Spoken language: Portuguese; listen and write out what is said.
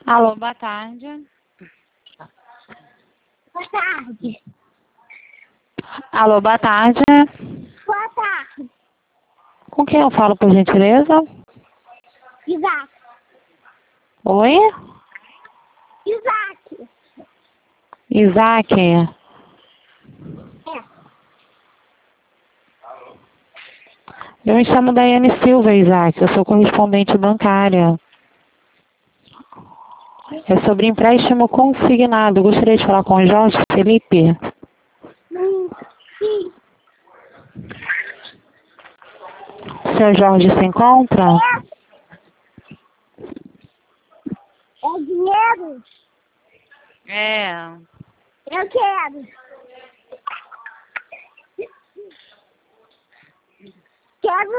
Alô, boa tarde. Boa tarde. Alô, boa tarde. Boa tarde. Com quem eu falo, por gentileza? Isaac. Oi? Isaac. Isaac. É. Eu me chamo Daiane Silva, Isaac. Eu sou correspondente bancária. É sobre empréstimo consignado. Gostaria de falar com o Jorge Felipe. Sim. O seu Jorge se encontra? É dinheiro? É. Eu quero. Quero